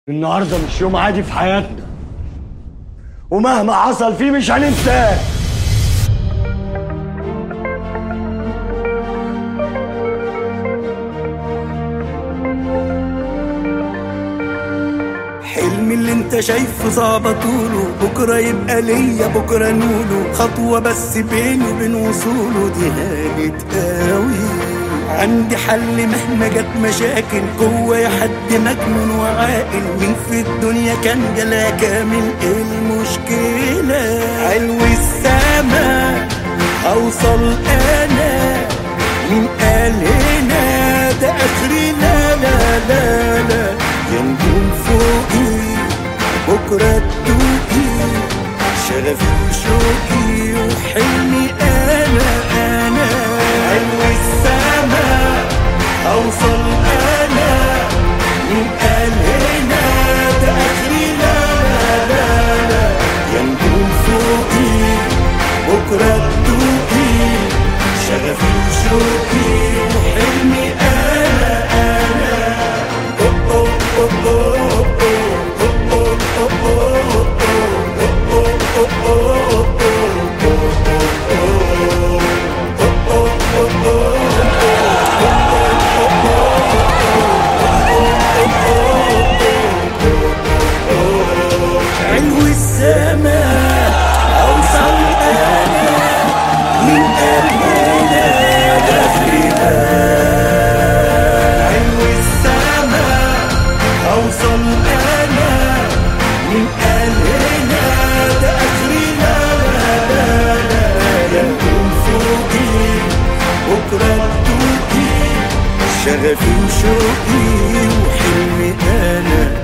النهارده مش يوم عادي في حياتنا، ومهما حصل فيه مش هننساه. حلمي اللي انت شايفه صعب طوله، بكره يبقى ليا بكره نوله، خطوه بس بيني وبين وصوله دي هانت قوي. عندي حل مهما جت مشاكل، جوايا حد مجنون وعاقل، مين في الدنيا كان جلا كامل؟ ايه المشكله؟ علو السما اوصل انا، مين قال هنا ده اخري؟ لا لا لا لا، يا نجوم فوقي بكرة تدوقي شغفي وشوقي وحلمي أنا علو السما أوصل أنا، مين قال هنا ده آخري؟ لا لا لا لا، يا نجوم فوقي بكرة تدوقي شغفي وشوقي وحلمي علو السماء أوصل أنا، من قلبنا داخلنا. علو السماء أوصل أنا، من قلبنا ده آخرنا. لا لا لا، يا نجوم فوقي بكرة تدوقي شغفي وشوقي وحلمي أنا.